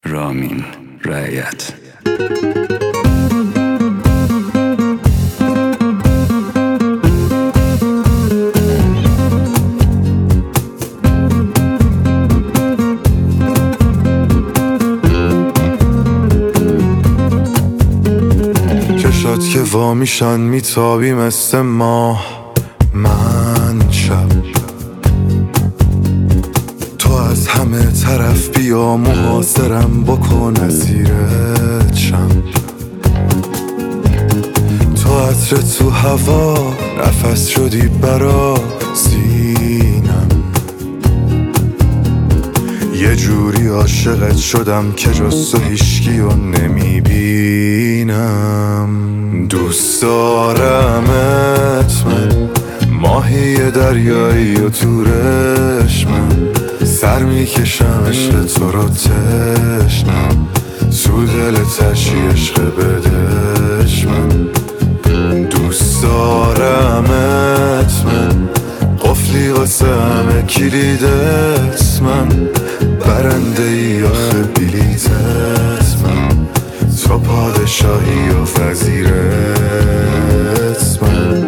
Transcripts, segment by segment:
رامین رعیت. چشات که وامیشن میتابی مثل ماه، من شب تو از همه طرف بیا محاصرم بکن اسیرت شم. تو عطر تو هوا نفس شدی برا سینم، یه جوری عاشقت شدم که جز تو هیشگیو نمیبینم. دوست دارمت من، ماهی دریایی و تورش من، سر میکشم عشق تو رو تشنم، تو دل تشی عشق بدش من. دوست دارمت من، قفلی واسه همه کلیدت من، برنده ای آخه بلیتت من، تو پادشاهی و وزیرت من.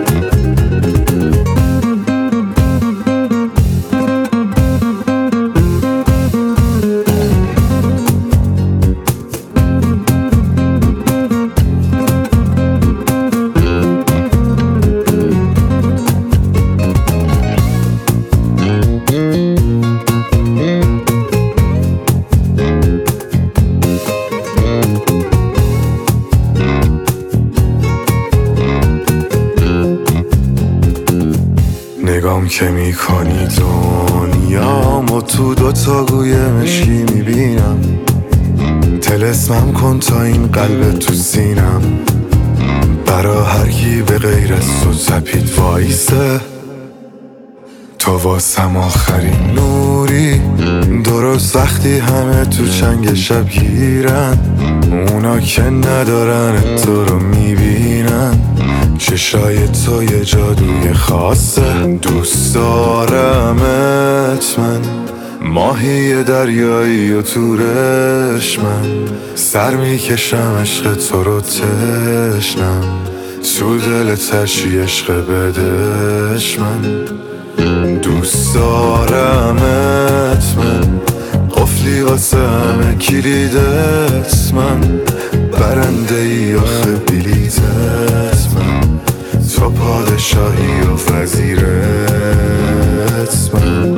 نگام که میکنی دنیامو تو دوتا گویه مشکی میبینم، طلسمم کن تا این قلب تو سینم، برا هر کی به غیر از تو تپید وایسه، تو واسم آخرین نوری. درست وقتی همه تو چنگ شب گیرن، اونا که ندارن تو رو میبینن، چشای تو یه جادوی خاصه. دوست دارمت من، ماهی دریایی و تورش من، سر میکشم عشق تو رو تشنم، تو دل تشی عشق بدش من. دوست دارمت من، قفلی واسه همه کلیدت من، برنده ای آخه بلیتت من، تو پادشاهی و وزیرت من.